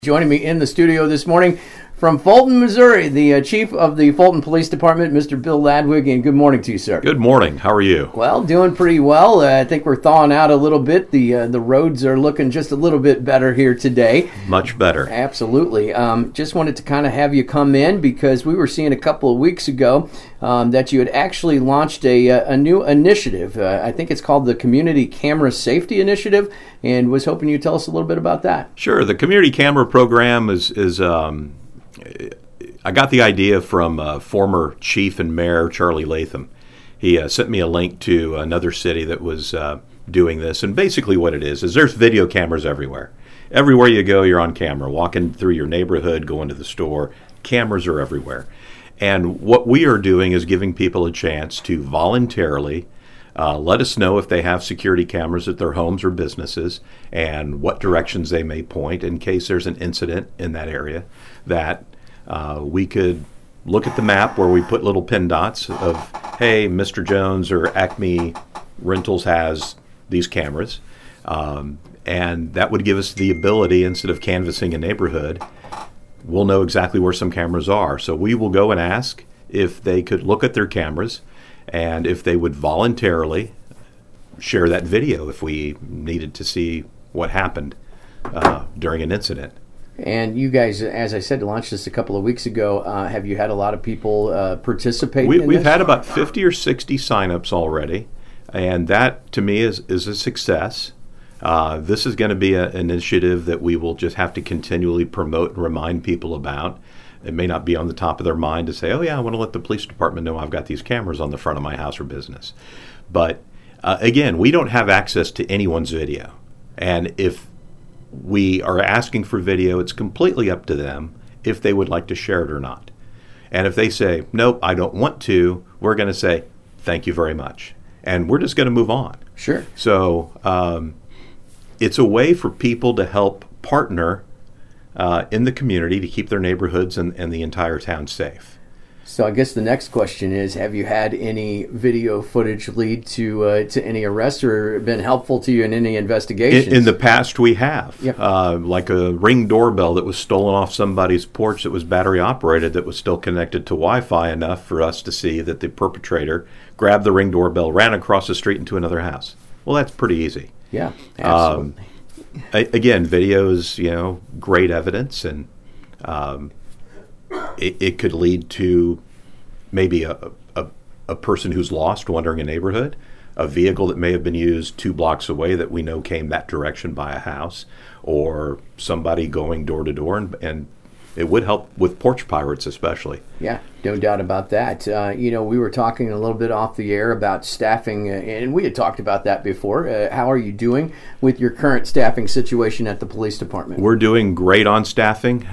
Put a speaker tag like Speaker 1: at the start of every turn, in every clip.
Speaker 1: Joining me in the studio this morning from Fulton, Missouri, the chief of the Fulton Police Department, Mr. Bill Ladwig, and good morning to you, sir.
Speaker 2: Good morning. How are you?
Speaker 1: Well, doing pretty well. I think we're thawing out a little bit. The roads are looking just a little bit better here today.
Speaker 2: Much better.
Speaker 1: Absolutely. Just wanted to kind of have you come in because we were seeing a couple of weeks ago that you had actually launched a new initiative. I think it's called the Community Camera Safety Initiative, and was hoping you'd tell us a little bit about that.
Speaker 2: Sure. The community camera program is I got the idea from former chief and mayor Charlie Latham. He sent me a link to another city that was doing this, and basically what it is there's video cameras everywhere. Everywhere you go, you're on camera. Walking through your neighborhood, going to the store, cameras are everywhere. And what we are doing is giving people a chance to voluntarily let us know if they have security cameras at their homes or businesses and what directions they may point in case there's an incident in that area, that we could look at the map where we put little pin dots of, hey, Mr. Jones or Acme Rentals has these cameras. And that would give us the ability, instead of canvassing a neighborhood, we'll know exactly where some cameras are. So we will go and ask if they could look at their cameras and if they would voluntarily share that video if we needed to see what happened during an incident.
Speaker 1: And you guys, as I said, launched this a couple of weeks ago. Have you had a lot of people participate in this?
Speaker 2: We've had about 50 or 60 signups already, and that, to me, is a success. This is going to be an initiative that we will just have to continually promote and remind people about. It may not be on the top of their mind to say, oh, yeah, I want to let the police department know I've got these cameras on the front of my house or business. But, again, we don't have access to anyone's video. And if we are asking for video, it's completely up to them if they would like to share it or not. And if they say, nope, I don't want to, we're going to say, thank you very much. And we're just going to move on.
Speaker 1: Sure.
Speaker 2: So it's a way for people to help partner in the community to keep their neighborhoods and the entire town safe.
Speaker 1: So I guess the next question is, have you had any video footage lead to any arrests or been helpful to you in any investigations?
Speaker 2: In the past, we have.
Speaker 1: Yep.
Speaker 2: Like a Ring doorbell that was stolen off somebody's porch that was battery operated, that was still connected to Wi-Fi enough for us to see that the perpetrator grabbed the Ring doorbell, ran across the street into another house. Well, that's pretty easy.
Speaker 1: Yeah, absolutely.
Speaker 2: Again, video is, great evidence, and it could lead to maybe a person who's lost wandering a neighborhood, a vehicle that may have been used 2 blocks away that we know came that direction by a house, or somebody going door to door, and it would help with porch pirates especially.
Speaker 1: Yeah, no doubt about that. We were talking a little bit off the air about staffing, and we had talked about that before. How are you doing with your current staffing situation at the police department?
Speaker 2: We're doing great on staffing.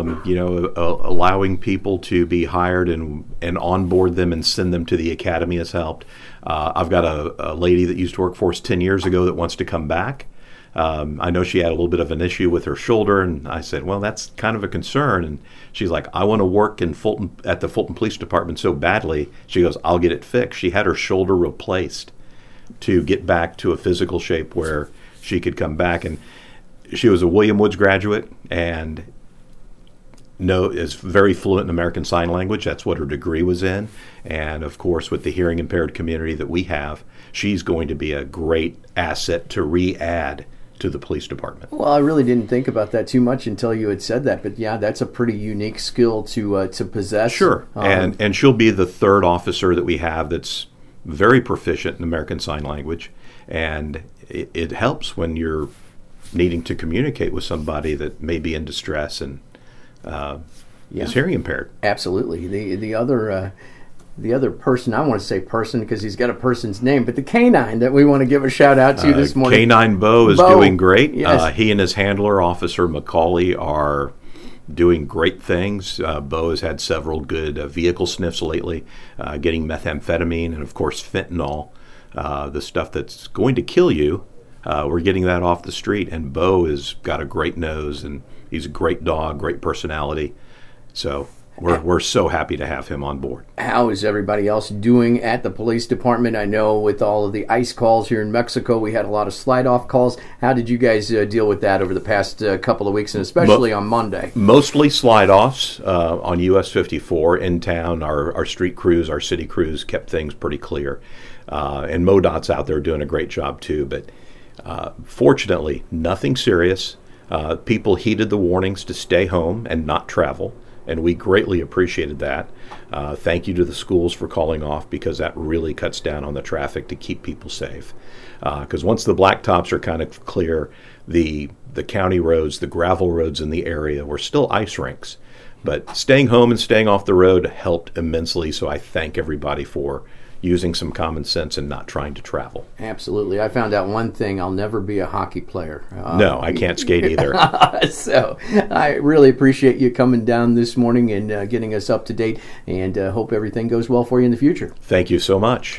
Speaker 2: Allowing people to be hired and onboard them and send them to the academy has helped. I've got a lady that used to work for us 10 years ago that wants to come back. I know she had a little bit of an issue with her shoulder, and I said, well, that's kind of a concern. And she's like, I want to work at the Fulton Police Department so badly. She goes, I'll get it fixed. She had her shoulder replaced to get back to a physical shape where she could come back. And she was a William Woods graduate and is very fluent in American Sign Language. That's what her degree was in. And, of course, with the hearing impaired community that we have, she's going to be a great asset to re-add to the police department.
Speaker 1: Well, I really didn't think about that too much until you had said that, but yeah, that's a pretty unique skill to possess.
Speaker 2: Sure, and she'll be the third officer that we have that's very proficient in American Sign Language, and it helps when you're needing to communicate with somebody that may be in distress and is hearing impaired.
Speaker 1: Absolutely. The other person, I want to say person because he's got a person's name, but the canine that we want to give a shout out to this morning.
Speaker 2: Canine Bo is doing great.
Speaker 1: Yes.
Speaker 2: He and his handler, Officer McCauley, are doing great things. Bo has had several good vehicle sniffs lately, getting methamphetamine and, of course, fentanyl, the stuff that's going to kill you. We're getting that off the street, and Bo has got a great nose, and he's a great dog, great personality. So we're so happy to have him on board.
Speaker 1: How is everybody else doing at the police department? I know with all of the ICE calls here in Mexico, we had a lot of slide-off calls. How did you guys deal with that over the past couple of weeks, and especially on Monday?
Speaker 2: Mostly slide-offs on US 54 in town. Our street crews, our city crews kept things pretty clear. And MoDOT's out there doing a great job too. But fortunately, nothing serious. People heeded the warnings to stay home and not travel, and we greatly appreciated that. Thank you to the schools for calling off, because that really cuts down on the traffic to keep people safe. Because once the blacktops are kind of clear, the county roads, the gravel roads in the area were still ice rinks. But staying home and staying off the road helped immensely, so I thank everybody for using some common sense and not trying to travel.
Speaker 1: Absolutely. I found out one thing: I'll never be a hockey player.
Speaker 2: No, I can't skate either.
Speaker 1: So I really appreciate you coming down this morning and getting us up to date, and hope everything goes well for you in the future.
Speaker 2: Thank you so much.